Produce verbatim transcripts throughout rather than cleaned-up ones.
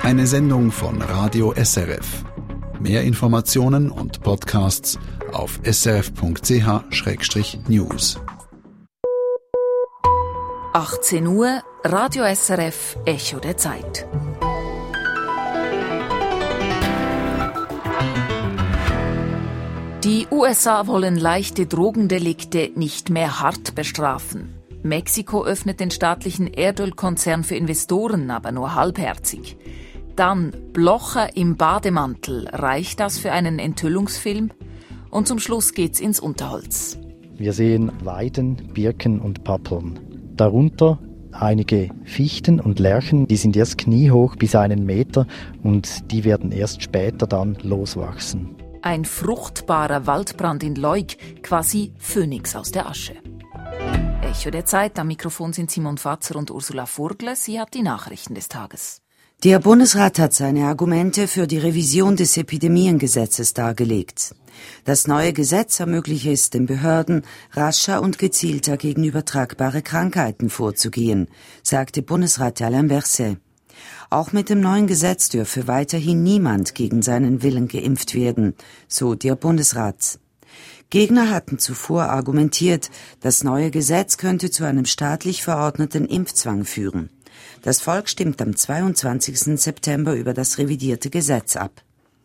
Eine Sendung von Radio S R F. Mehr Informationen und Podcasts auf s r f punkt c h schrägstrich news. achtzehn Uhr, Radio S R F, Echo der Zeit. Die U S A wollen leichte Drogendelikte nicht mehr hart bestrafen. Mexiko öffnet den staatlichen Erdölkonzern für Investoren, aber nur halbherzig. Dann Blocher im Bademantel. Reicht das für einen Enthüllungsfilm? Und zum Schluss geht's ins Unterholz. Wir sehen Weiden, Birken und Pappeln. Darunter einige Fichten und Lärchen, die sind erst kniehoch bis einen Meter und die werden erst später dann loswachsen. Ein fruchtbarer Waldbrand in Leuk, quasi Phönix aus der Asche. Echo der Zeit, am Mikrofon sind Simon Fatzer und Ursula Furgle. Sie hat die Nachrichten des Tages. Der Bundesrat hat seine Argumente für die Revision des Epidemiengesetzes dargelegt. Das neue Gesetz ermögliche es den Behörden, rascher und gezielter gegen übertragbare Krankheiten vorzugehen, sagte Bundesrat Alain Berset. Auch mit dem neuen Gesetz dürfe weiterhin niemand gegen seinen Willen geimpft werden, so der Bundesrat. Gegner hatten zuvor argumentiert, das neue Gesetz könnte zu einem staatlich verordneten Impfzwang führen. Das Volk stimmt am zweiundzwanzigsten September über das revidierte Gesetz ab.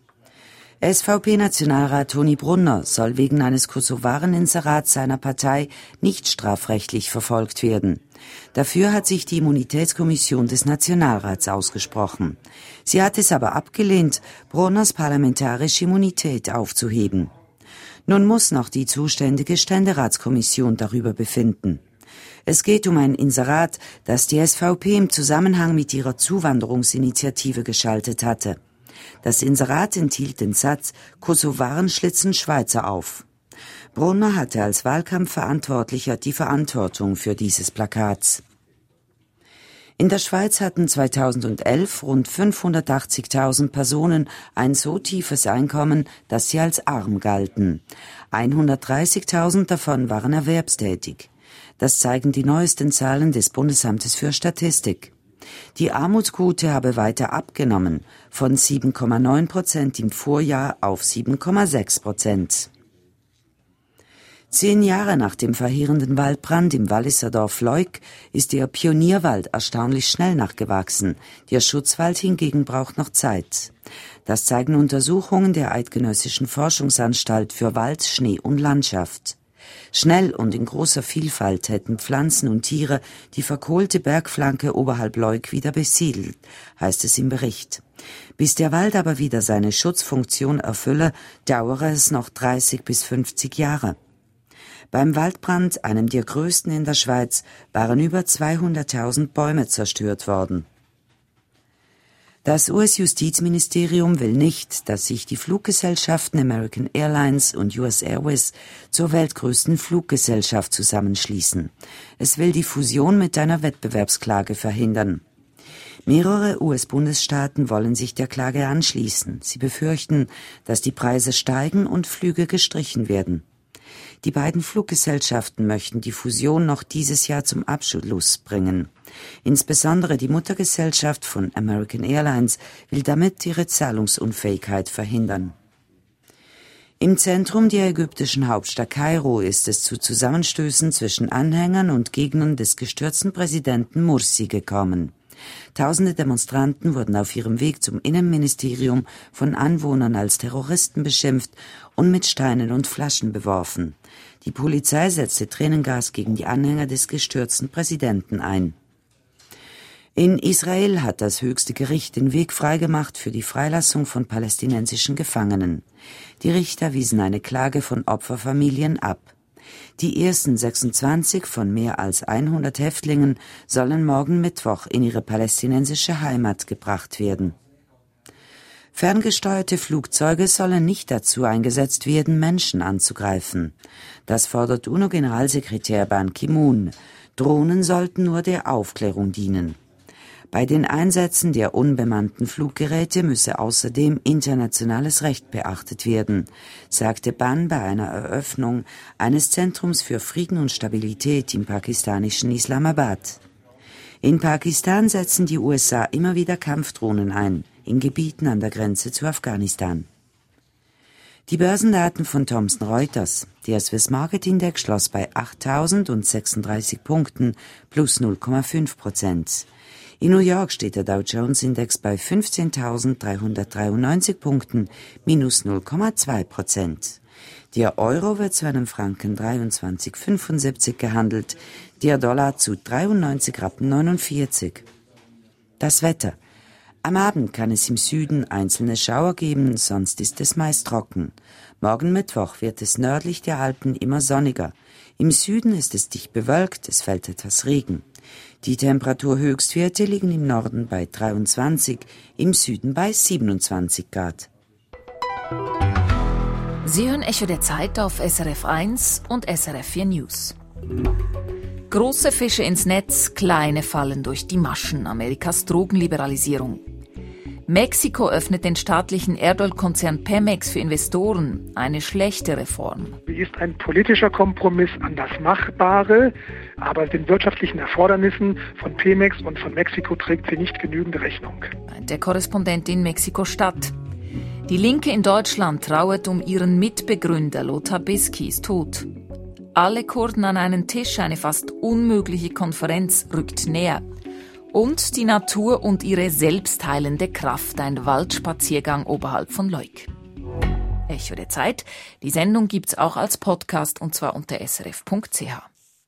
S V P-Nationalrat Toni Brunner soll wegen eines Kosovaren-Inserats seiner Partei nicht strafrechtlich verfolgt werden. Dafür hat sich die Immunitätskommission des Nationalrats ausgesprochen. Sie hat es aber abgelehnt, Brunners parlamentarische Immunität aufzuheben. Nun muss noch die zuständige Ständeratskommission darüber befinden. Es geht um ein Inserat, das die S V P im Zusammenhang mit ihrer Zuwanderungsinitiative geschaltet hatte. Das Inserat enthielt den Satz, Kosovaren schlitzen Schweizer auf. Brunner hatte als Wahlkampfverantwortlicher die Verantwortung für dieses Plakat. In der Schweiz hatten zweitausendelf rund fünfhundertachtzigtausend Personen ein so tiefes Einkommen, dass sie als arm galten. hundertdreißigtausend davon waren erwerbstätig. Das zeigen die neuesten Zahlen des Bundesamtes für Statistik. Die Armutsquote habe weiter abgenommen, von sieben Komma neun Prozent im Vorjahr auf sieben Komma sechs Prozent. Zehn Jahre nach dem verheerenden Waldbrand im Walliser Dorf Leuk ist der Pionierwald erstaunlich schnell nachgewachsen. Der Schutzwald hingegen braucht noch Zeit. Das zeigen Untersuchungen der Eidgenössischen Forschungsanstalt für Wald, Schnee und Landschaft. Schnell und in großer Vielfalt hätten Pflanzen und Tiere die verkohlte Bergflanke oberhalb Leuk wieder besiedelt, heißt es im Bericht. Bis der Wald aber wieder seine Schutzfunktion erfülle, dauere es noch dreißig bis fünfzig Jahre. Beim Waldbrand, einem der größten in der Schweiz, waren über zweihunderttausend Bäume zerstört worden. Das U S-Justizministerium will nicht, dass sich die Fluggesellschaften American Airlines und U S Airways zur weltgrößten Fluggesellschaft zusammenschließen. Es will die Fusion mit einer Wettbewerbsklage verhindern. Mehrere U S-Bundesstaaten wollen sich der Klage anschließen. Sie befürchten, dass die Preise steigen und Flüge gestrichen werden. Die beiden Fluggesellschaften möchten die Fusion noch dieses Jahr zum Abschluss bringen. Insbesondere die Muttergesellschaft von American Airlines will damit ihre Zahlungsunfähigkeit verhindern. Im Zentrum der ägyptischen Hauptstadt Kairo ist es zu Zusammenstößen zwischen Anhängern und Gegnern des gestürzten Präsidenten Mursi gekommen. Tausende Demonstranten wurden auf ihrem Weg zum Innenministerium von Anwohnern als Terroristen beschimpft und mit Steinen und Flaschen beworfen. Die Polizei setzte Tränengas gegen die Anhänger des gestürzten Präsidenten ein. In Israel hat das höchste Gericht den Weg freigemacht für die Freilassung von palästinensischen Gefangenen. Die Richter wiesen eine Klage von Opferfamilien ab. Die ersten sechsundzwanzig von mehr als hundert Häftlingen sollen morgen Mittwoch in ihre palästinensische Heimat gebracht werden. Ferngesteuerte Flugzeuge sollen nicht dazu eingesetzt werden, Menschen anzugreifen. Das fordert U N O-Generalsekretär Ban Ki-moon. Drohnen sollten nur der Aufklärung dienen. Bei den Einsätzen der unbemannten Fluggeräte müsse außerdem internationales Recht beachtet werden, sagte Ban bei einer Eröffnung eines Zentrums für Frieden und Stabilität im pakistanischen Islamabad. In Pakistan setzen die U S A immer wieder Kampfdrohnen ein. in Gebieten an der Grenze zu Afghanistan. Die Börsendaten von Thomson Reuters. Der Swiss Market Index schloss bei achttausendsechsunddreißig Punkten plus null Komma fünf Prozent. In New York steht der Dow Jones Index bei fünfzehntausenddreihundertdreiundneunzig Punkten minus null Komma zwei Prozent. Der Euro wird zu einem Franken dreiundzwanzig Komma fünfundsiebzig gehandelt, der Dollar zu dreiundneunzig Rappen neunundvierzig. Das Wetter. Am Abend kann es im Süden einzelne Schauer geben, sonst ist es meist trocken. Morgen Mittwoch wird es nördlich der Alpen immer sonniger. Im Süden ist es dicht bewölkt, es fällt etwas Regen. Die Temperaturhöchstwerte liegen im Norden bei dreiundzwanzig, im Süden bei siebenundzwanzig Grad. Sie hören Echo der Zeit auf S R F eins und S R F vier News. Große Fische ins Netz, kleine fallen durch die Maschen. Amerikas Drogenliberalisierung. Mexiko öffnet den staatlichen Erdölkonzern Pemex für Investoren. Eine schlechte Reform. Sie ist ein politischer Kompromiss an das Machbare, aber den wirtschaftlichen Erfordernissen von Pemex und von Mexiko trägt sie nicht genügend Rechnung. Der Korrespondent in Mexiko-Stadt. Die Linke in Deutschland trauert um ihren Mitbegründer Lothar Bisky ist tot. Alle Kurden an einen Tisch, eine fast unmögliche Konferenz rückt näher. Und die Natur und ihre selbstheilende Kraft, ein Waldspaziergang oberhalb von Leuk. Echo der Zeit. Die Sendung gibt's auch als Podcast und zwar unter s r f punkt c h.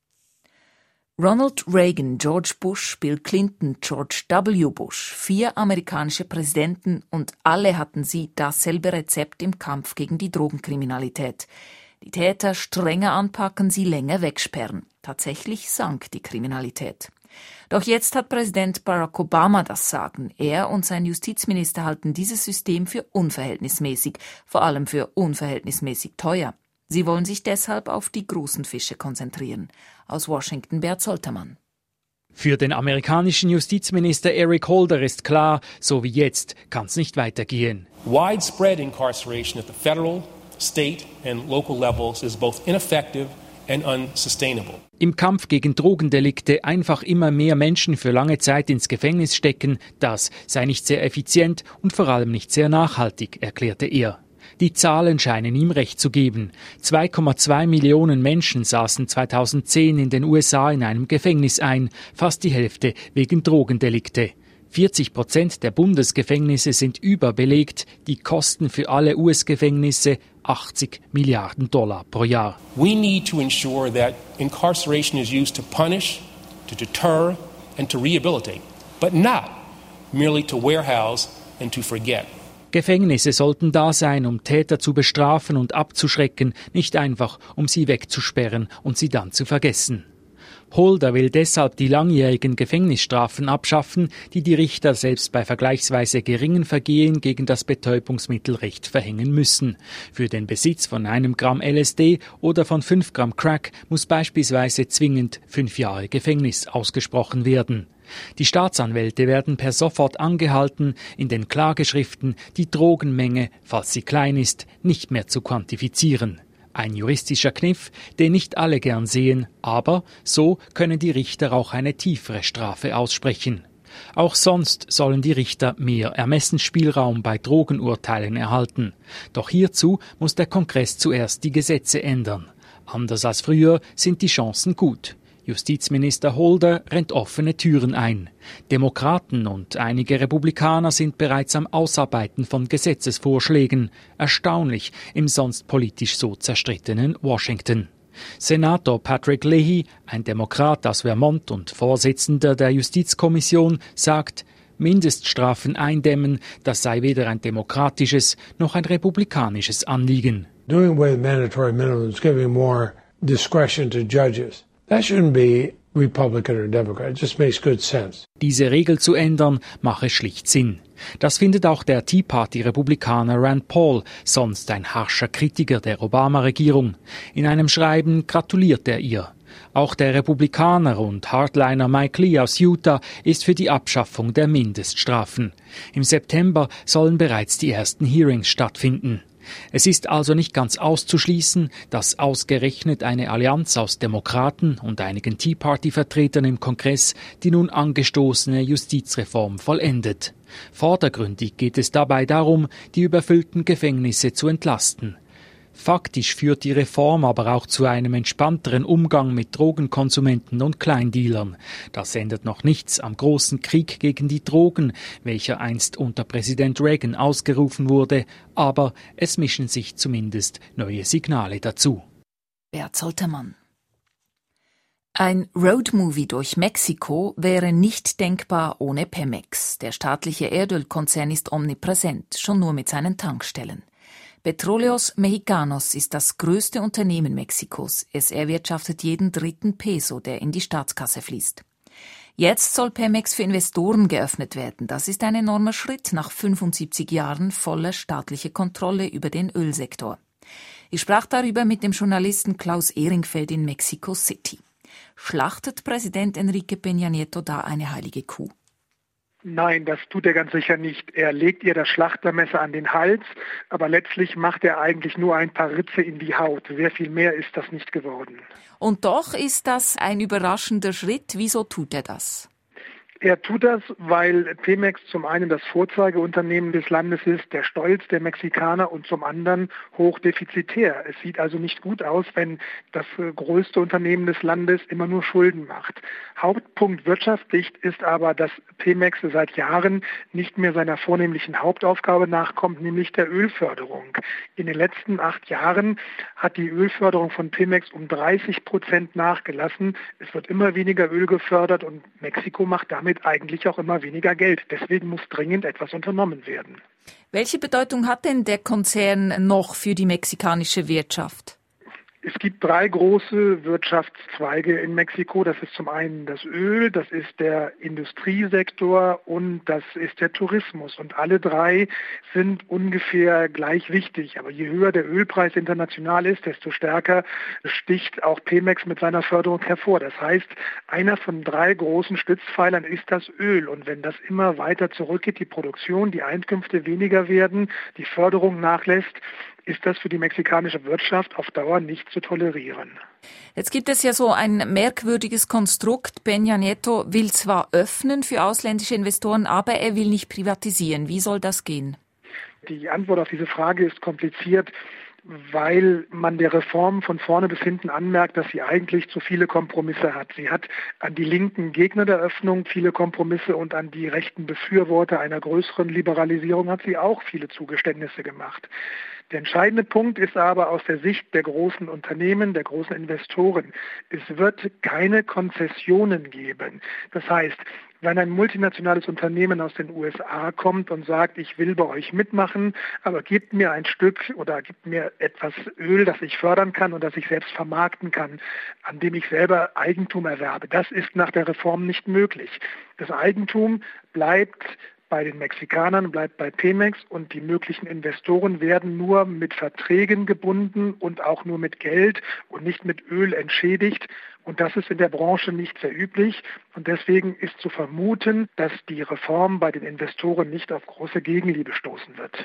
Ronald Reagan, George Bush, Bill Clinton, George W. Bush, vier amerikanische Präsidenten und alle hatten sie dasselbe Rezept im Kampf gegen die Drogenkriminalität. Die Täter strenger anpacken, sie länger wegsperren. Tatsächlich sank die Kriminalität. Doch jetzt hat Präsident Barack Obama das Sagen. Er und sein Justizminister halten dieses System für unverhältnismäßig, vor allem für unverhältnismäßig teuer. Sie wollen sich deshalb auf die großen Fische konzentrieren. Aus Washington Bert Soltermann. Für den amerikanischen Justizminister Eric Holder ist klar, so wie jetzt kann es nicht weitergehen. Widespread incarceration at the federal, state and local levels is both ineffective and unsustainable. Im Kampf gegen Drogendelikte einfach immer mehr Menschen für lange Zeit ins Gefängnis stecken, das sei nicht sehr effizient und vor allem nicht sehr nachhaltig, erklärte er. Die Zahlen scheinen ihm recht zu geben. zwei Komma zwei Millionen Menschen saßen zweitausendzehn in den U S A in einem Gefängnis ein, fast die Hälfte wegen Drogendelikte. vierzig Prozent der Bundesgefängnisse sind überbelegt, die Kosten für alle U S-Gefängnisse achtzig Milliarden Dollar pro Jahr. We need to ensure that incarceration is used to punish, to deter and to rehabilitate, but not merely to warehouse and to forget. Gefängnisse sollten da sein, um Täter zu bestrafen und abzuschrecken, nicht einfach, um sie wegzusperren und sie dann zu vergessen. Holder will deshalb die langjährigen Gefängnisstrafen abschaffen, die die Richter selbst bei vergleichsweise geringen Vergehen gegen das Betäubungsmittelrecht verhängen müssen. Für den Besitz von einem Gramm L S D oder von fünf Gramm Crack muss beispielsweise zwingend fünf Jahre Gefängnis ausgesprochen werden. Die Staatsanwälte werden per sofort angehalten, in den Klageschriften die Drogenmenge, falls sie klein ist, nicht mehr zu quantifizieren. Ein juristischer Kniff, den nicht alle gern sehen, aber so können die Richter auch eine tiefere Strafe aussprechen. Auch sonst sollen die Richter mehr Ermessensspielraum bei Drogenurteilen erhalten. Doch hierzu muss der Kongress zuerst die Gesetze ändern. Anders als früher sind die Chancen gut. Justizminister Holder rennt offene Türen ein. Demokraten und einige Republikaner sind bereits am Ausarbeiten von Gesetzesvorschlägen. Erstaunlich im sonst politisch so zerstrittenen Washington. Senator Patrick Leahy, ein Demokrat aus Vermont und Vorsitzender der Justizkommission, sagt, Mindeststrafen eindämmen, das sei weder ein demokratisches noch ein republikanisches Anliegen. Doing away with mandatory minimums, giving more discretion to judges. That shouldn't be Republican or Democrat. It just makes good sense. Diese Regel zu ändern, mache schlicht Sinn. Das findet auch der Tea Party-Republikaner Rand Paul, sonst ein harscher Kritiker der Obama-Regierung. In einem Schreiben gratuliert er ihr. Auch der Republikaner und Hardliner Mike Lee aus Utah ist für die Abschaffung der Mindeststrafen. Im September sollen bereits die ersten Hearings stattfinden. Es ist also nicht ganz auszuschließen, dass ausgerechnet eine Allianz aus Demokraten und einigen Tea Party-Vertretern im Kongress die nun angestoßene Justizreform vollendet. Vordergründig geht es dabei darum, die überfüllten Gefängnisse zu entlasten. Faktisch führt die Reform aber auch zu einem entspannteren Umgang mit Drogenkonsumenten und Kleindealern. Das ändert noch nichts am großen Krieg gegen die Drogen, welcher einst unter Präsident Reagan ausgerufen wurde, aber es mischen sich zumindest neue Signale dazu. Bert Soltermann. Ein Roadmovie durch Mexiko wäre nicht denkbar ohne Pemex. Der staatliche Erdölkonzern ist omnipräsent, schon nur mit seinen Tankstellen. Petróleos Mexicanos ist das größte Unternehmen Mexikos. Es erwirtschaftet jeden dritten Peso, der in die Staatskasse fließt. Jetzt soll Pemex für Investoren geöffnet werden. Das ist ein enormer Schritt nach fünfundsiebzig Jahren voller staatlicher Kontrolle über den Ölsektor. Ich sprach darüber mit dem Journalisten Klaus Ehringfeld in Mexico City. Schlachtet Präsident Enrique Peña Nieto da eine heilige Kuh? Nein, das tut er ganz sicher nicht. Er legt ihr das Schlachtermesser an den Hals, aber letztlich macht er eigentlich nur ein paar Ritze in die Haut. Sehr viel mehr ist das nicht geworden. Und doch ist das ein überraschender Schritt. Wieso tut er das? Er tut das, weil Pemex zum einen das Vorzeigeunternehmen des Landes ist, der Stolz der Mexikaner, und zum anderen hochdefizitär. Es sieht also nicht gut aus, wenn das größte Unternehmen des Landes immer nur Schulden macht. Hauptpunkt wirtschaftlich ist aber, dass Pemex seit Jahren nicht mehr seiner vornehmlichen Hauptaufgabe nachkommt, nämlich der Ölförderung. In den letzten acht Jahren hat die Ölförderung von Pemex um dreißig Prozent nachgelassen. Es wird immer weniger Öl gefördert und Mexiko macht damit eigentlich auch immer weniger Geld. Deswegen muss dringend etwas unternommen werden. Welche Bedeutung hat denn der Konzern noch für die mexikanische Wirtschaft? Es gibt drei große Wirtschaftszweige in Mexiko. Das ist zum einen das Öl, das ist der Industriesektor und das ist der Tourismus. Und alle drei sind ungefähr gleich wichtig. Aber je höher der Ölpreis international ist, desto stärker sticht auch Pemex mit seiner Förderung hervor. Das heißt, einer von drei großen Stützpfeilern ist das Öl. Und wenn das immer weiter zurückgeht, die Produktion, die Einkünfte weniger werden, die Förderung nachlässt, ist das für die mexikanische Wirtschaft auf Dauer nicht zu tolerieren. Jetzt gibt es ja so ein merkwürdiges Konstrukt. Peña Nieto will zwar öffnen für ausländische Investoren, aber er will nicht privatisieren. Wie soll das gehen? Die Antwort auf diese Frage ist kompliziert, weil man der Reform von vorne bis hinten anmerkt, dass sie eigentlich zu viele Kompromisse hat. Sie hat an die linken Gegner der Öffnung viele Kompromisse und an die rechten Befürworter einer größeren Liberalisierung hat sie auch viele Zugeständnisse gemacht. Der entscheidende Punkt ist aber aus der Sicht der großen Unternehmen, der großen Investoren, es wird keine Konzessionen geben. Das heißt, wenn ein multinationales Unternehmen aus den U S A kommt und sagt, ich will bei euch mitmachen, aber gebt mir ein Stück oder gebt mir etwas Öl, das ich fördern kann und das ich selbst vermarkten kann, an dem ich selber Eigentum erwerbe, das ist nach der Reform nicht möglich. Das Eigentum bleibt bei den Mexikanern, bleibt bei Pemex und die möglichen Investoren werden nur mit Verträgen gebunden und auch nur mit Geld und nicht mit Öl entschädigt. Und das ist in der Branche nicht sehr üblich. Und deswegen ist zu vermuten, dass die Reform bei den Investoren nicht auf große Gegenliebe stoßen wird.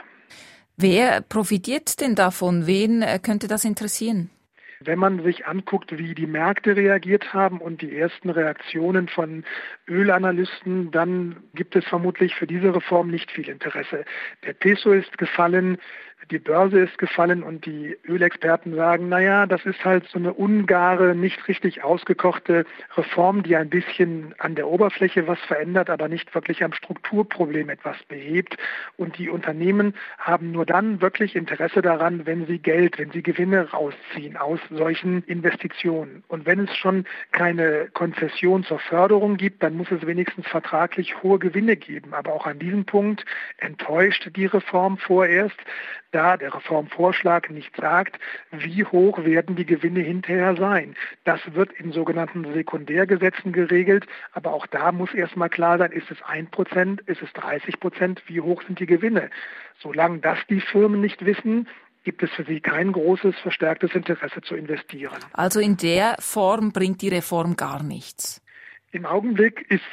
Wer profitiert denn davon? Wen könnte das interessieren? Wenn man sich anguckt, wie die Märkte reagiert haben und die ersten Reaktionen von Ölanalysten, dann gibt es vermutlich für diese Reform nicht viel Interesse. Der Peso ist gefallen, die Börse ist gefallen und die Ölexperten sagen, naja, das ist halt so eine ungare, nicht richtig ausgekochte Reform, die ein bisschen an der Oberfläche was verändert, aber nicht wirklich am Strukturproblem etwas behebt. Und die Unternehmen haben nur dann wirklich Interesse daran, wenn sie Geld, wenn sie Gewinne rausziehen aus solchen Investitionen. Und wenn es schon keine Konzession zur Förderung gibt, dann muss es wenigstens vertraglich hohe Gewinne geben. Aber auch an diesem Punkt enttäuscht die Reform vorerst, da der Reformvorschlag nicht sagt, wie hoch werden die Gewinne hinterher sein. Das wird in sogenannten Sekundärgesetzen geregelt, aber auch da muss erstmal klar sein, ist es ein Prozent, ist es dreißig Prozent, wie hoch sind die Gewinne. Solange das die Firmen nicht wissen, gibt es für sie kein großes, verstärktes Interesse zu investieren. Also in der Form bringt die Reform gar nichts? Im Augenblick ist sie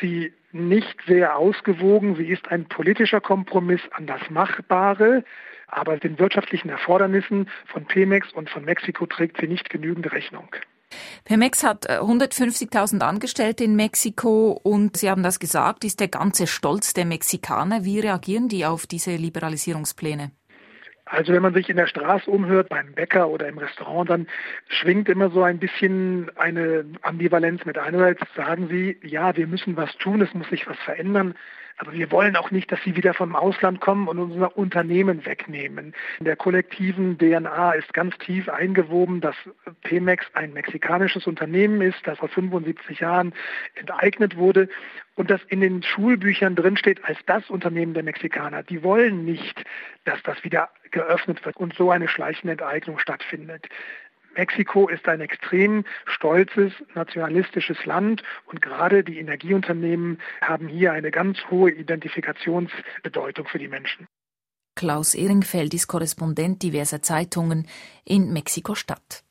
nicht sehr ausgewogen. Sie ist ein politischer Kompromiss an das Machbare, aber den wirtschaftlichen Erfordernissen von Pemex und von Mexiko trägt sie nicht genügend Rechnung. Pemex hat hundertfünfzigtausend Angestellte in Mexiko und Sie haben das gesagt, ist der ganze Stolz der Mexikaner. Wie reagieren die auf diese Liberalisierungspläne? Also wenn man sich in der Straße umhört, beim Bäcker oder im Restaurant, dann schwingt immer so ein bisschen eine Ambivalenz mit. Einerseits sagen sie, ja, wir müssen was tun, es muss sich was verändern. Aber wir wollen auch nicht, dass sie wieder vom Ausland kommen und unser Unternehmen wegnehmen. In der kollektiven D N A ist ganz tief eingewoben, dass Pemex ein mexikanisches Unternehmen ist, das vor fünfundsiebzig Jahren enteignet wurde und das in den Schulbüchern drinsteht als das Unternehmen der Mexikaner. Die wollen nicht, dass das wieder geöffnet wird und so eine schleichende Enteignung stattfindet. Mexiko ist ein extrem stolzes, nationalistisches Land und gerade die Energieunternehmen haben hier eine ganz hohe Identifikationsbedeutung für die Menschen. Klaus Ehringfeld ist Korrespondent diverser Zeitungen in Mexiko-Stadt.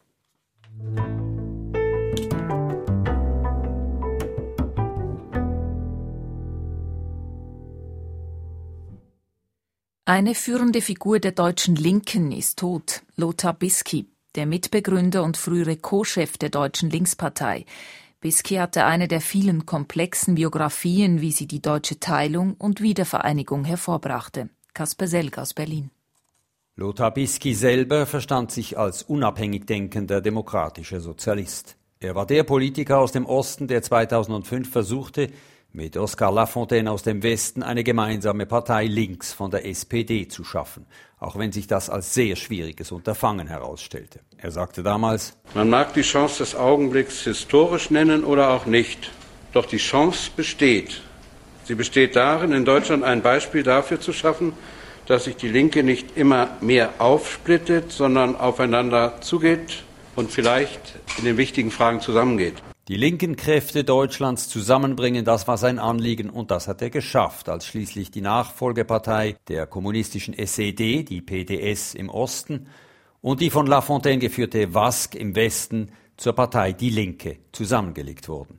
Eine führende Figur der deutschen Linken ist tot, Lothar Bisky. Der Mitbegründer und frühere Co-Chef der Deutschen Linkspartei. Bisky hatte eine der vielen komplexen Biografien, wie sie die deutsche Teilung und Wiedervereinigung hervorbrachte. Kasper Selg aus Berlin. Lothar Bisky selber verstand sich als unabhängig denkender demokratischer Sozialist. Er war der Politiker aus dem Osten, der zweitausendfünf versuchte, mit Oskar Lafontaine aus dem Westen eine gemeinsame Partei links von der S P D zu schaffen, auch wenn sich das als sehr schwieriges Unterfangen herausstellte. Er sagte damals: Man mag die Chance des Augenblicks historisch nennen oder auch nicht, doch die Chance besteht. Sie besteht darin, in Deutschland ein Beispiel dafür zu schaffen, dass sich die Linke nicht immer mehr aufsplittet, sondern aufeinander zugeht und vielleicht in den wichtigen Fragen zusammengeht. Die linken Kräfte Deutschlands zusammenbringen, das war sein Anliegen und das hat er geschafft, als schließlich die Nachfolgepartei der kommunistischen S E D, die P D S im Osten, und die von Lafontaine geführte W A S K im Westen zur Partei Die Linke zusammengelegt wurden.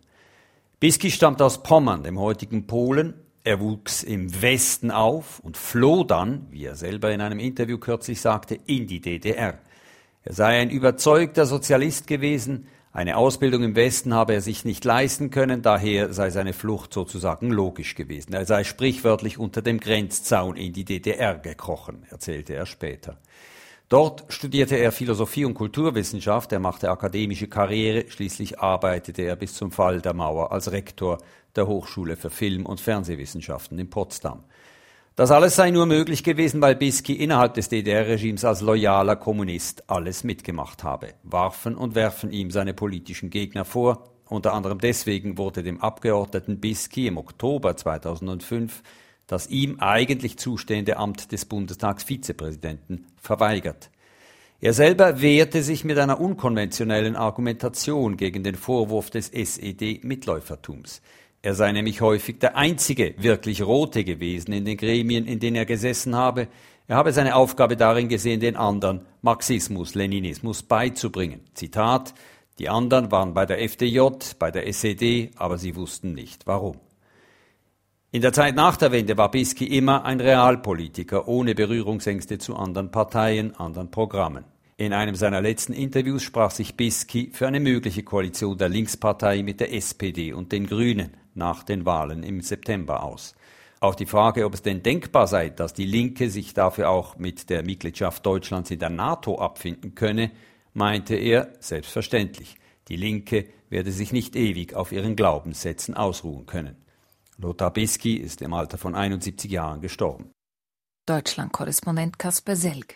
Bisky stammt aus Pommern, dem heutigen Polen. Er wuchs im Westen auf und floh dann, wie er selber in einem Interview kürzlich sagte, in die D D R. Er sei ein überzeugter Sozialist gewesen. Eine Ausbildung im Westen habe er sich nicht leisten können, daher sei seine Flucht sozusagen logisch gewesen. Er sei sprichwörtlich unter dem Grenzzaun in die D D R gekrochen, erzählte er später. Dort studierte er Philosophie und Kulturwissenschaft, er machte akademische Karriere, schließlich arbeitete er bis zum Fall der Mauer als Rektor der Hochschule für Film- und Fernsehwissenschaften in Potsdam. Das alles sei nur möglich gewesen, weil Bisky innerhalb des D D R-Regimes als loyaler Kommunist alles mitgemacht habe. Warfen und werfen ihm seine politischen Gegner vor. Unter anderem deswegen wurde dem Abgeordneten Bisky im Oktober zweitausendfünf das ihm eigentlich zustehende Amt des Bundestagsvizepräsidenten verweigert. Er selber wehrte sich mit einer unkonventionellen Argumentation gegen den Vorwurf des S E D-Mitläufertums. Er sei nämlich häufig der einzige wirklich Rote gewesen in den Gremien, in denen er gesessen habe. Er habe seine Aufgabe darin gesehen, den anderen Marxismus, Leninismus beizubringen. Zitat: Die anderen waren bei der F D J, bei der S E D, aber sie wussten nicht warum. In der Zeit nach der Wende war Bisky immer ein Realpolitiker, ohne Berührungsängste zu anderen Parteien, anderen Programmen. In einem seiner letzten Interviews sprach sich Bisky für eine mögliche Koalition der Linkspartei mit der S P D und den Grünen nach den Wahlen im September aus. Auf die Frage, ob es denn denkbar sei, dass die Linke sich dafür auch mit der Mitgliedschaft Deutschlands in der NATO abfinden könne, meinte er, selbstverständlich, die Linke werde sich nicht ewig auf ihren Glaubenssätzen ausruhen können. Lothar Bisky ist im Alter von einundsiebzig Jahren gestorben. Deutschland-Korrespondent Kasper Selg.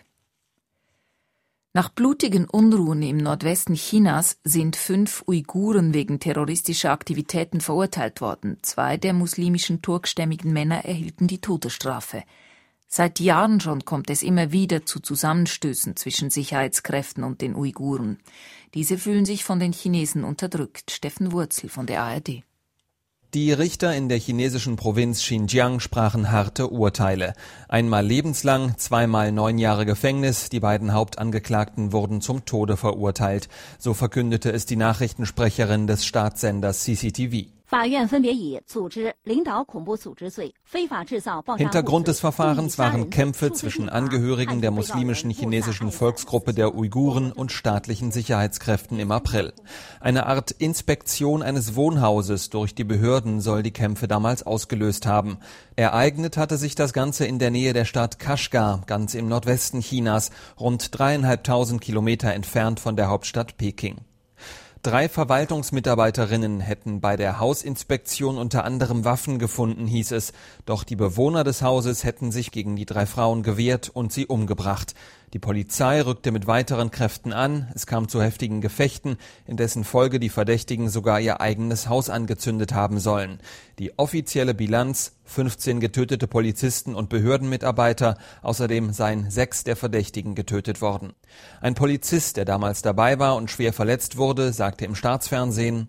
Nach blutigen Unruhen im Nordwesten Chinas sind fünf Uiguren wegen terroristischer Aktivitäten verurteilt worden. Zwei der muslimischen turkstämmigen Männer erhielten die Todesstrafe. Seit Jahren schon kommt es immer wieder zu Zusammenstößen zwischen Sicherheitskräften und den Uiguren. Diese fühlen sich von den Chinesen unterdrückt. Steffen Wurzel von der A R D. Die Richter in der chinesischen Provinz Xinjiang sprachen harte Urteile. Einmal lebenslang, zweimal neun Jahre Gefängnis. Die beiden Hauptangeklagten wurden zum Tode verurteilt. So verkündete es die Nachrichtensprecherin des Staatssenders C C T V. Hintergrund des Verfahrens waren Kämpfe zwischen Angehörigen der muslimischen chinesischen Volksgruppe der Uiguren und staatlichen Sicherheitskräften im April. Eine Art Inspektion eines Wohnhauses durch die Behörden soll die Kämpfe damals ausgelöst haben. Ereignet hatte sich das Ganze in der Nähe der Stadt Kashgar, ganz im Nordwesten Chinas, rund dreieinhalbtausend Kilometer entfernt von der Hauptstadt Peking. Drei Verwaltungsmitarbeiterinnen hätten bei der Hausinspektion unter anderem Waffen gefunden, hieß es. Doch die Bewohner des Hauses hätten sich gegen die drei Frauen gewehrt und sie umgebracht. Die Polizei rückte mit weiteren Kräften an. Es kam zu heftigen Gefechten, in dessen Folge die Verdächtigen sogar ihr eigenes Haus angezündet haben sollen. Die offizielle Bilanz: fünfzehn getötete Polizisten und Behördenmitarbeiter. Außerdem seien sechs der Verdächtigen getötet worden. Ein Polizist, der damals dabei war und schwer verletzt wurde, sagte im Staatsfernsehen: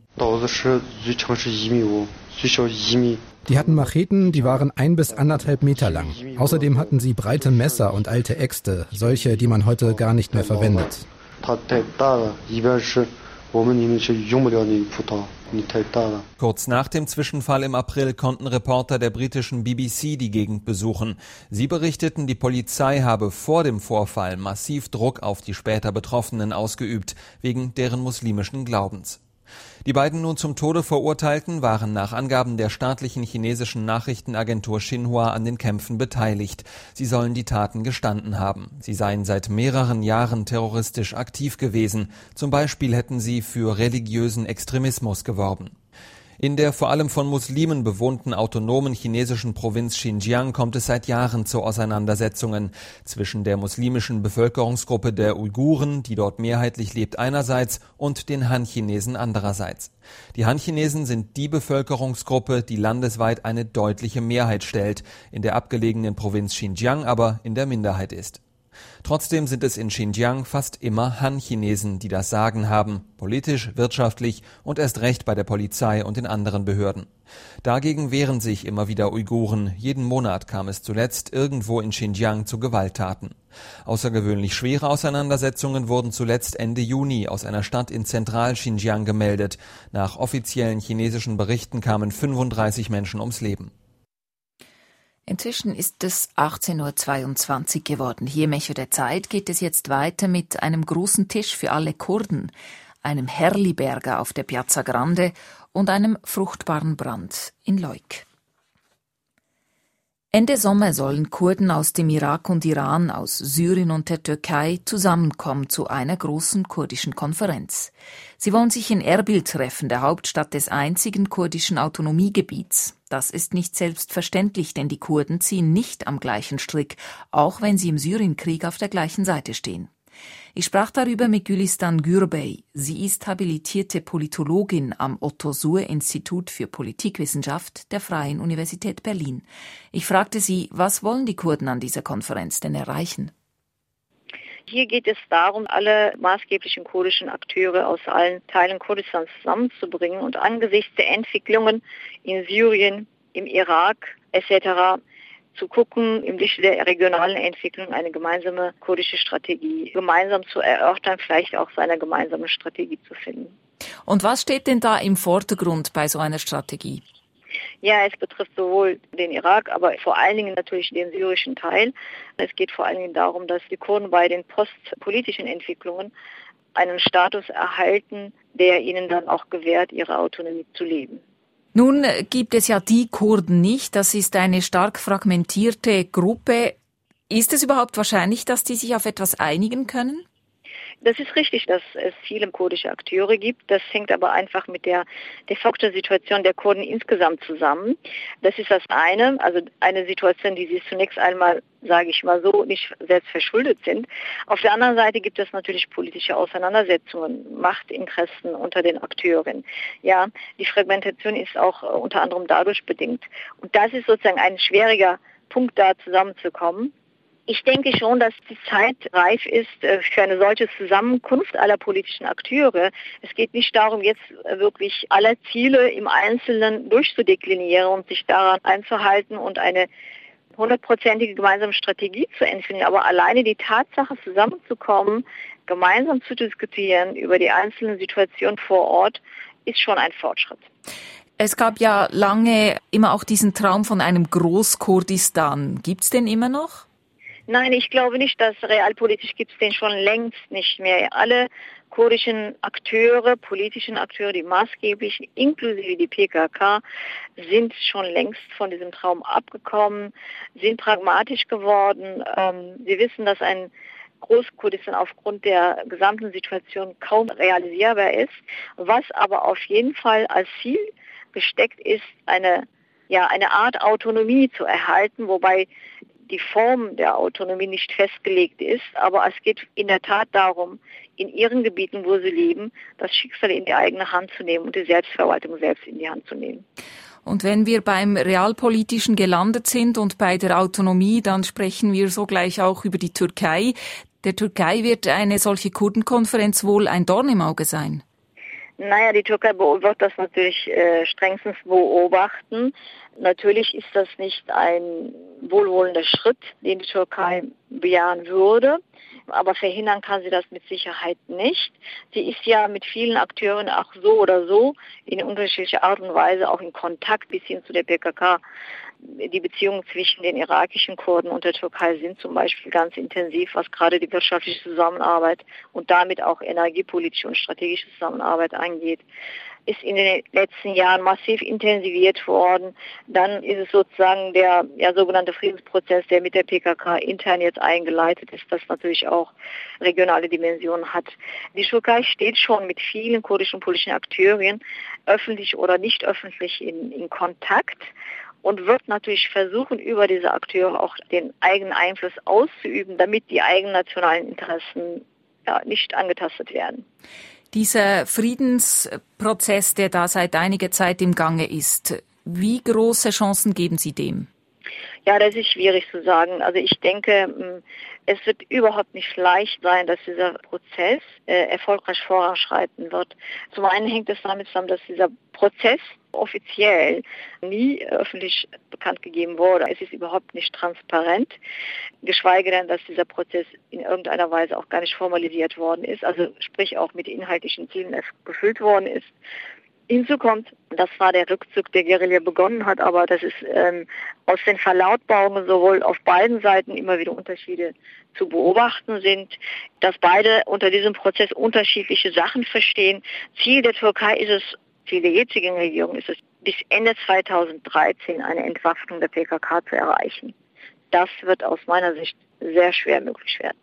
Die hatten Macheten, die waren ein bis anderthalb Meter lang. Außerdem hatten sie breite Messer und alte Äxte, solche, die man heute gar nicht mehr verwendet. Kurz nach dem Zwischenfall im April konnten Reporter der britischen B B C die Gegend besuchen. Sie berichteten, die Polizei habe vor dem Vorfall massiv Druck auf die später Betroffenen ausgeübt, wegen deren muslimischen Glaubens. Die beiden nun zum Tode Verurteilten waren nach Angaben der staatlichen chinesischen Nachrichtenagentur Xinhua an den Kämpfen beteiligt. Sie sollen die Taten gestanden haben. Sie seien seit mehreren Jahren terroristisch aktiv gewesen. Zum Beispiel hätten sie für religiösen Extremismus geworben. In der vor allem von Muslimen bewohnten autonomen chinesischen Provinz Xinjiang kommt es seit Jahren zu Auseinandersetzungen zwischen der muslimischen Bevölkerungsgruppe der Uiguren, die dort mehrheitlich lebt, einerseits, und den Han-Chinesen andererseits. Die Han-Chinesen sind die Bevölkerungsgruppe, die landesweit eine deutliche Mehrheit stellt, in der abgelegenen Provinz Xinjiang aber in der Minderheit ist. Trotzdem sind es in Xinjiang fast immer Han-Chinesen, die das Sagen haben, politisch, wirtschaftlich und erst recht bei der Polizei und den anderen Behörden. Dagegen wehren sich immer wieder Uiguren. Jeden Monat kam es zuletzt irgendwo in Xinjiang zu Gewalttaten. Außergewöhnlich schwere Auseinandersetzungen wurden zuletzt Ende Juni aus einer Stadt in Zentral-Xinjiang gemeldet. Nach offiziellen chinesischen Berichten kamen fünfunddreißig Menschen ums Leben. Inzwischen ist es achtzehn Uhr zweiundzwanzig geworden. Hier im Echo der Zeit geht es jetzt weiter mit einem großen Tisch für alle Kurden, einem Herliberger auf der Piazza Grande und einem fruchtbaren Brand in Leuk. Ende Sommer sollen Kurden aus dem Irak und Iran, aus Syrien und der Türkei zusammenkommen zu einer großen kurdischen Konferenz. Sie wollen sich in Erbil treffen, der Hauptstadt des einzigen kurdischen Autonomiegebiets. Das ist nicht selbstverständlich, denn die Kurden ziehen nicht am gleichen Strick, auch wenn sie im Syrienkrieg auf der gleichen Seite stehen. Ich sprach darüber mit Gülistan Gürbey. Sie ist habilitierte Politologin am Otto-Suhr-Institut für Politikwissenschaft der Freien Universität Berlin. Ich fragte sie, was wollen die Kurden an dieser Konferenz denn erreichen? Hier geht es darum, alle maßgeblichen kurdischen Akteure aus allen Teilen Kurdistans zusammenzubringen und angesichts der Entwicklungen in Syrien, im Irak et cetera zu gucken, im Lichte der regionalen Entwicklung eine gemeinsame kurdische Strategie gemeinsam zu erörtern, vielleicht auch seine gemeinsame Strategie zu finden. Und was steht denn da im Vordergrund bei so einer Strategie? Ja, es betrifft sowohl den Irak, aber vor allen Dingen natürlich den syrischen Teil. Es geht vor allen Dingen darum, dass die Kurden bei den postpolitischen Entwicklungen einen Status erhalten, der ihnen dann auch gewährt, ihre Autonomie zu leben. Nun gibt es ja die Kurden nicht. Das ist eine stark fragmentierte Gruppe. Ist es überhaupt wahrscheinlich, dass die sich auf etwas einigen können? Das ist richtig, dass es viele kurdische Akteure gibt. Das hängt aber einfach mit der de facto Situation der Kurden insgesamt zusammen. Das ist das eine, also eine Situation, die sie zunächst einmal, sage ich mal so, nicht selbst verschuldet sind. Auf der anderen Seite gibt es natürlich politische Auseinandersetzungen, Machtinteressen unter den Akteuren. Ja, die Fragmentation ist auch unter anderem dadurch bedingt. Und das ist sozusagen ein schwieriger Punkt, da zusammenzukommen. Ich denke schon, dass die Zeit reif ist für eine solche Zusammenkunft aller politischen Akteure. Es geht nicht darum, jetzt wirklich alle Ziele im Einzelnen durchzudeklinieren und sich daran einzuhalten und eine hundertprozentige gemeinsame Strategie zu entwickeln. Aber alleine die Tatsache, zusammenzukommen, gemeinsam zu diskutieren über die einzelnen Situationen vor Ort, ist schon ein Fortschritt. Es gab ja lange immer auch diesen Traum von einem Großkurdistan. Gibt's den immer noch? Nein, ich glaube nicht, dass realpolitisch gibt es den schon längst nicht mehr. Alle kurdischen Akteure, politischen Akteure, die maßgeblich, inklusive die P K K, sind schon längst von diesem Traum abgekommen, sind pragmatisch geworden. Ähm, sie wissen, dass ein Großkurdistan aufgrund der gesamten Situation kaum realisierbar ist, was aber auf jeden Fall als Ziel gesteckt ist, eine, ja, eine Art Autonomie zu erhalten, wobei die Form der Autonomie nicht festgelegt ist, aber es geht in der Tat darum, in ihren Gebieten, wo sie leben, das Schicksal in die eigene Hand zu nehmen und die Selbstverwaltung selbst in die Hand zu nehmen. Und wenn wir beim Realpolitischen gelandet sind und bei der Autonomie, dann sprechen wir sogleich auch über die Türkei. Der Türkei wird eine solche Kurdenkonferenz wohl ein Dorn im Auge sein. Naja, die Türkei wird das natürlich äh, strengstens beobachten. Natürlich ist das nicht ein wohlwollender Schritt, den die Türkei bejahen würde, aber verhindern kann sie das mit Sicherheit nicht. Sie ist ja mit vielen Akteuren auch so oder so in unterschiedlicher Art und Weise auch in Kontakt bis hin zu der P K K. Die Beziehungen zwischen den irakischen Kurden und der Türkei sind zum Beispiel ganz intensiv, was gerade die wirtschaftliche Zusammenarbeit und damit auch energiepolitische und strategische Zusammenarbeit angeht. Ist in den letzten Jahren massiv intensiviert worden. Dann ist es sozusagen der ja, sogenannte Friedensprozess, der mit der P K K intern jetzt eingeleitet ist, das natürlich auch regionale Dimensionen hat. Die Türkei steht schon mit vielen kurdischen politischen Akteuren, öffentlich oder nicht öffentlich, in, in Kontakt und wird natürlich versuchen, über diese Akteure auch den eigenen Einfluss auszuüben, damit die eigenen nationalen Interessen ja, nicht angetastet werden. Dieser Friedensprozess, der da seit einiger Zeit im Gange ist, wie große Chancen geben Sie dem? Ja, das ist schwierig zu sagen. Also ich denke, es wird überhaupt nicht leicht sein, dass dieser Prozess äh, erfolgreich voranschreiten wird. Zum einen hängt es damit zusammen, dass dieser Prozess offiziell nie öffentlich bekannt gegeben wurde. Es ist überhaupt nicht transparent, geschweige denn, dass dieser Prozess in irgendeiner Weise auch gar nicht formalisiert worden ist, also sprich auch mit inhaltlichen Zielen gefüllt worden ist. Hinzu kommt, das war der Rückzug der Guerilla begonnen hat, aber das ist ähm, aus den Verlautbarungen sowohl auf beiden Seiten immer wieder Unterschiede zu beobachten sind, dass beide unter diesem Prozess unterschiedliche Sachen verstehen. Ziel der Türkei ist es, Ziel der jetzigen Regierung ist es, bis Ende zweitausenddreizehn eine Entwaffnung der P K K zu erreichen. Das wird aus meiner Sicht sehr schwer möglich werden.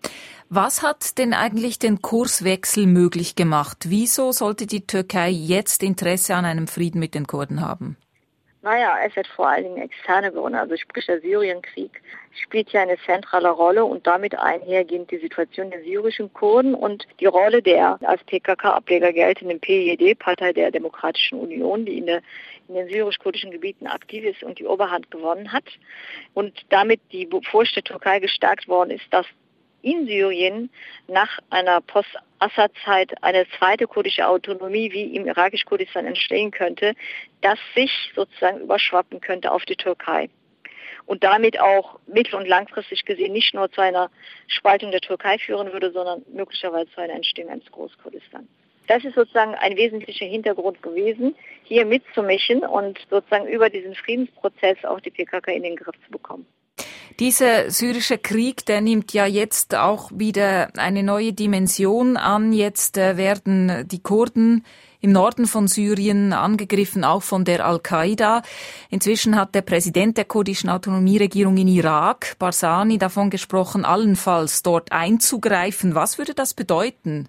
Was hat denn eigentlich den Kurswechsel möglich gemacht? Wieso sollte die Türkei jetzt Interesse an einem Frieden mit den Kurden haben? Naja, es hat vor allen Dingen externe Gründe. Also sprich der Syrienkrieg spielt ja eine zentrale Rolle und damit einhergehend die Situation der syrischen Kurden und die Rolle der als P K K-Ableger geltenden P Y D, Partei der Demokratischen Union, die in, der, in den syrisch-kurdischen Gebieten aktiv ist und die Oberhand gewonnen hat. Und damit die Furcht der Türkei gestärkt worden ist, dass in Syrien nach einer Post-Assad-Zeit eine zweite kurdische Autonomie wie im irakisch-Kurdistan entstehen könnte, das sich sozusagen überschwappen könnte auf die Türkei. Und damit auch mittel- und langfristig gesehen nicht nur zu einer Spaltung der Türkei führen würde, sondern möglicherweise zu einer Entstehung eines Großkurdistan. Das ist sozusagen ein wesentlicher Hintergrund gewesen, hier mitzumischen und sozusagen über diesen Friedensprozess auch die P K K in den Griff zu bekommen. Dieser syrische Krieg, der nimmt ja jetzt auch wieder eine neue Dimension an. Jetzt äh, werden die Kurden im Norden von Syrien angegriffen, auch von der Al-Qaida. Inzwischen hat der Präsident der kurdischen Autonomieregierung in Irak, Barzani, davon gesprochen, allenfalls dort einzugreifen. Was würde das bedeuten?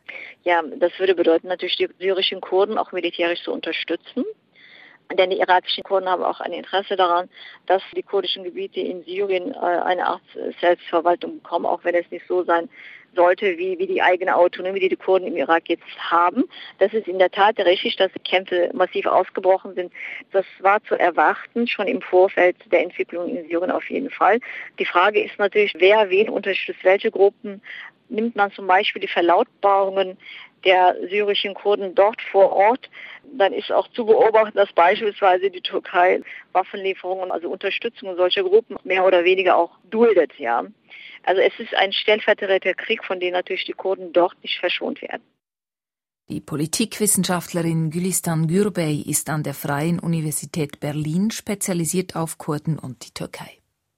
Ja, das würde bedeuten, natürlich die syrischen Kurden auch militärisch zu unterstützen. Denn die irakischen Kurden haben auch ein Interesse daran, dass die kurdischen Gebiete in Syrien äh, eine Art Selbstverwaltung bekommen, auch wenn es nicht so sein sollte, wie, wie die eigene Autonomie, die die Kurden im Irak jetzt haben. Das ist in der Tat richtig, dass die Kämpfe massiv ausgebrochen sind. Das war zu erwarten, schon im Vorfeld der Entwicklung in Syrien auf jeden Fall. Die Frage ist natürlich, wer wen unterstützt, welche Gruppen. Nimmt man zum Beispiel die Verlautbarungen der syrischen Kurden dort vor Ort, dann ist auch zu beobachten, dass beispielsweise die Türkei Waffenlieferungen, also Unterstützung solcher Gruppen mehr oder weniger auch duldet, ja. Also es ist ein stellvertretender Krieg, von dem natürlich die Kurden dort nicht verschont werden. Die Politikwissenschaftlerin Gülistan Gürbey ist an der Freien Universität Berlin spezialisiert auf Kurden und die Türkei.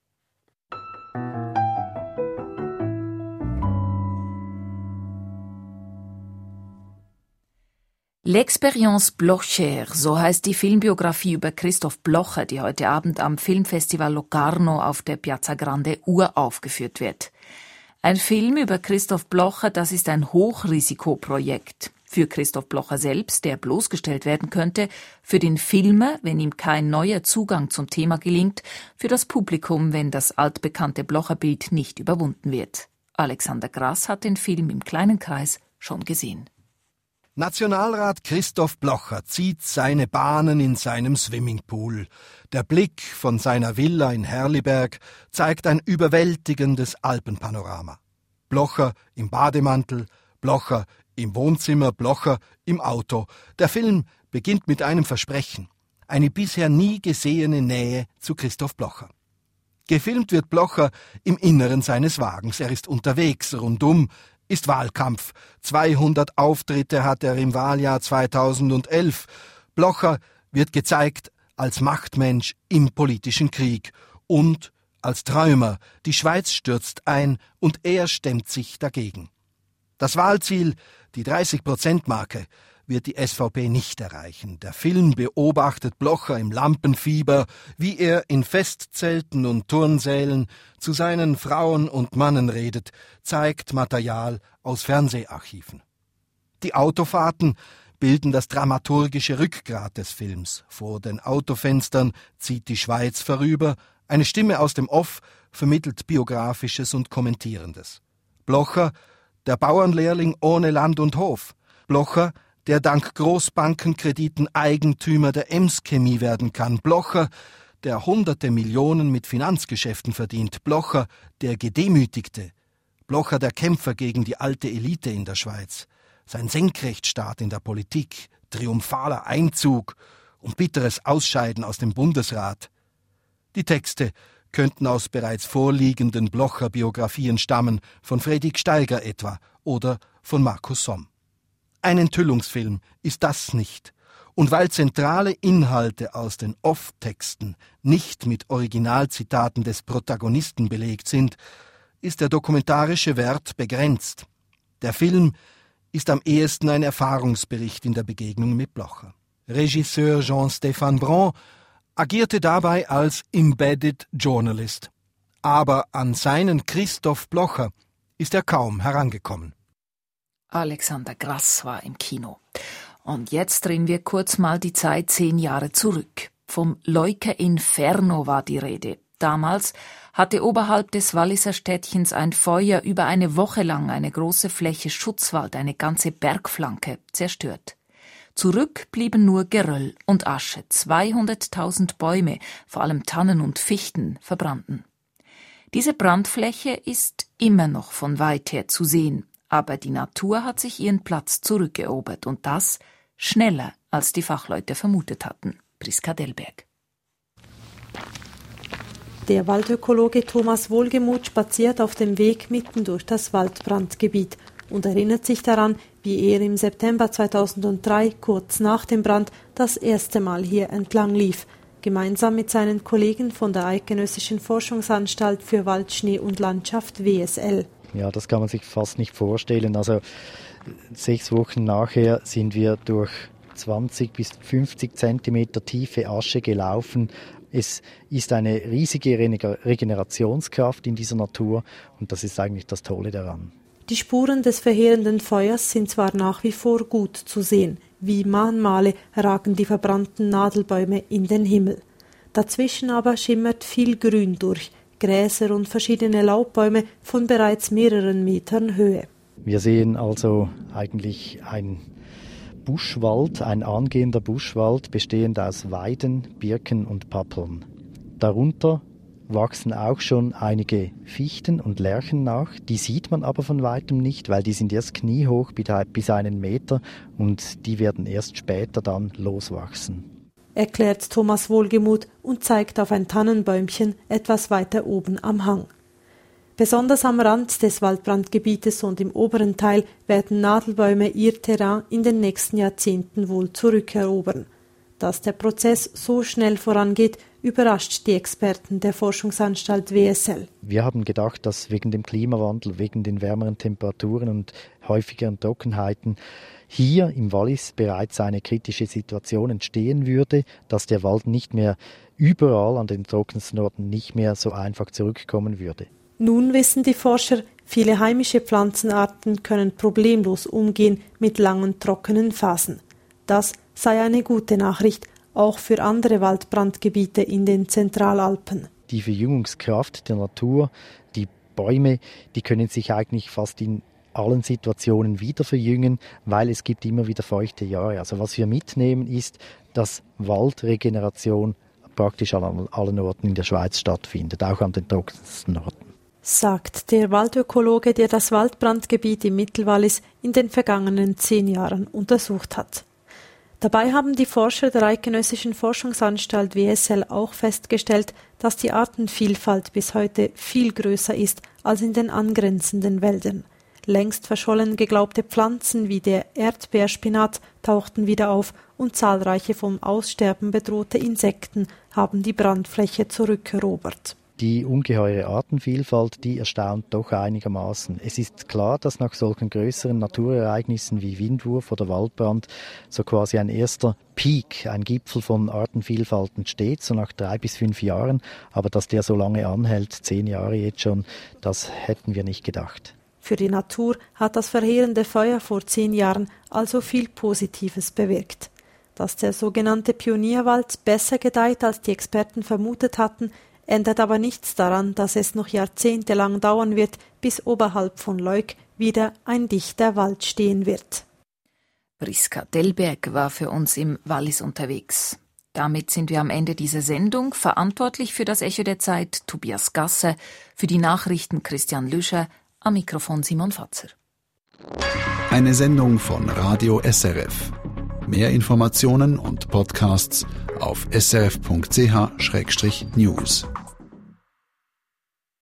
L'Expérience Blocher, so heißt die Filmbiografie über Christoph Blocher, die heute Abend am Filmfestival Locarno auf der Piazza Grande uraufgeführt wird. Ein Film über Christoph Blocher, das ist ein Hochrisikoprojekt. Für Christoph Blocher selbst, der bloßgestellt werden könnte, für den Filmer, wenn ihm kein neuer Zugang zum Thema gelingt, für das Publikum, wenn das altbekannte Blocher-Bild nicht überwunden wird. Alexander Grass hat den Film im kleinen Kreis schon gesehen. Nationalrat Christoph Blocher zieht seine Bahnen in seinem Swimmingpool. Der Blick von seiner Villa in Herliberg zeigt ein überwältigendes Alpenpanorama. Blocher im Bademantel, Blocher im Wohnzimmer, Blocher im Auto. Der Film beginnt mit einem Versprechen. Eine bisher nie gesehene Nähe zu Christoph Blocher. Gefilmt wird Blocher im Inneren seines Wagens. Er ist unterwegs, rundum ist Wahlkampf. zweihundert Auftritte hat er im Wahljahr zweitausendelf. Blocher wird gezeigt als Machtmensch im politischen Krieg und als Träumer. Die Schweiz stürzt ein und er stemmt sich dagegen. Das Wahlziel, die dreißig-Prozent-Marke, wird die S V P nicht erreichen. Der Film beobachtet Blocher im Lampenfieber, wie er in Festzelten und Turnsälen zu seinen Frauen und Mannen redet, zeigt Material aus Fernseharchiven. Die Autofahrten bilden das dramaturgische Rückgrat des Films. Vor den Autofenstern zieht die Schweiz vorüber, eine Stimme aus dem Off vermittelt Biografisches und Kommentierendes. Blocher, der Bauernlehrling ohne Land und Hof. Blocher, der dank Großbankenkrediten Eigentümer der Ems Chemie werden kann. Blocher, der hunderte Millionen mit Finanzgeschäften verdient. Blocher, der Gedemütigte. Blocher, der Kämpfer gegen die alte Elite in der Schweiz. Sein Senkrechtstart in der Politik, triumphaler Einzug und bitteres Ausscheiden aus dem Bundesrat. Die Texte könnten aus bereits vorliegenden Blocher-Biografien stammen, von Fredrik Steiger etwa oder von Markus Somm. Ein Enthüllungsfilm ist das nicht. Und weil zentrale Inhalte aus den Off-Texten nicht mit Originalzitaten des Protagonisten belegt sind, ist der dokumentarische Wert begrenzt. Der Film ist am ehesten ein Erfahrungsbericht in der Begegnung mit Blocher. Regisseur Jean-Stéphane Brun agierte dabei als Embedded Journalist. Aber an seinen Christoph Blocher ist er kaum herangekommen. Alexander Grass war im Kino. Und jetzt drehen wir kurz mal die Zeit zehn Jahre zurück. Vom Leuker Inferno war die Rede. Damals hatte oberhalb des Walliser Städtchens ein Feuer über eine Woche lang eine große Fläche Schutzwald, eine ganze Bergflanke, zerstört. Zurück blieben nur Geröll und Asche. zweihunderttausend Bäume, vor allem Tannen und Fichten, verbrannten. Diese Brandfläche ist immer noch von weit her zu sehen. Aber die Natur hat sich ihren Platz zurückerobert und das schneller, als die Fachleute vermutet hatten. Priska Delberg. Der Waldökologe Thomas Wohlgemuth spaziert auf dem Weg mitten durch das Waldbrandgebiet und erinnert sich daran, wie er im September zweitausenddrei, kurz nach dem Brand, das erste Mal hier entlang lief, gemeinsam mit seinen Kollegen von der Eidgenössischen Forschungsanstalt für Wald, Schnee und Landschaft W S L. Ja, das kann man sich fast nicht vorstellen. Also sechs Wochen nachher sind wir durch zwanzig bis fünfzig Zentimeter tiefe Asche gelaufen. Es ist eine riesige Regenerationskraft in dieser Natur und das ist eigentlich das Tolle daran. Die Spuren des verheerenden Feuers sind zwar nach wie vor gut zu sehen. Wie Mahnmale ragen die verbrannten Nadelbäume in den Himmel. Dazwischen aber schimmert viel Grün durch. Gräser und verschiedene Laubbäume von bereits mehreren Metern Höhe. Wir sehen also eigentlich ein Buschwald, ein angehender Buschwald, bestehend aus Weiden, Birken und Pappeln. Darunter wachsen auch schon einige Fichten und Lärchen nach. Die sieht man aber von weitem nicht, weil die sind erst kniehoch bis einen Meter und die werden erst später dann loswachsen. Erklärt Thomas Wohlgemuth und zeigt auf ein Tannenbäumchen etwas weiter oben am Hang. Besonders am Rand des Waldbrandgebietes und im oberen Teil werden Nadelbäume ihr Terrain in den nächsten Jahrzehnten wohl zurückerobern. Dass der Prozess so schnell vorangeht, überrascht die Experten der Forschungsanstalt W S L. Wir haben gedacht, dass wegen dem Klimawandel, wegen den wärmeren Temperaturen und häufigeren Trockenheiten hier im Wallis bereits eine kritische Situation entstehen würde, dass der Wald nicht mehr überall an den trockensten Orten nicht mehr so einfach zurückkommen würde. Nun wissen die Forscher, viele heimische Pflanzenarten können problemlos umgehen mit langen, trockenen Phasen. Das sei eine gute Nachricht, auch für andere Waldbrandgebiete in den Zentralalpen. Die Verjüngungskraft der Natur, die Bäume, die können sich eigentlich fast in allen Situationen wieder verjüngen, weil es gibt immer wieder feuchte Jahre. Also was wir mitnehmen ist, dass Waldregeneration praktisch an allen Orten in der Schweiz stattfindet, auch an den trockensten Orten. Sagt der Waldökologe, der das Waldbrandgebiet im Mittelwallis in den vergangenen zehn Jahren untersucht hat. Dabei haben die Forscher der Eidgenössischen Forschungsanstalt W S L auch festgestellt, dass die Artenvielfalt bis heute viel größer ist als in den angrenzenden Wäldern. Längst verschollen geglaubte Pflanzen wie der Erdbeerspinat tauchten wieder auf und zahlreiche vom Aussterben bedrohte Insekten haben die Brandfläche zurückerobert. Die ungeheure Artenvielfalt, die erstaunt doch einigermaßen. Es ist klar, dass nach solchen größeren Naturereignissen wie Windwurf oder Waldbrand so quasi ein erster Peak, ein Gipfel von Artenvielfalt entsteht, so nach drei bis fünf Jahren. Aber dass der so lange anhält, zehn Jahre jetzt schon, das hätten wir nicht gedacht. Für die Natur hat das verheerende Feuer vor zehn Jahren also viel Positives bewirkt. Dass der sogenannte Pionierwald besser gedeiht, als die Experten vermutet hatten, ändert aber nichts daran, dass es noch jahrzehntelang dauern wird, bis oberhalb von Leuk wieder ein dichter Wald stehen wird. Priska Delberg war für uns im Wallis unterwegs. Damit sind wir am Ende dieser Sendung. Verantwortlich für das Echo der Zeit Tobias Gasser, für die Nachrichten Christian Lüscher, am Mikrofon Simon Fatzer. Eine Sendung von Radio S R F. Mehr Informationen und Podcasts auf s r f punkt c h schrägstrich news.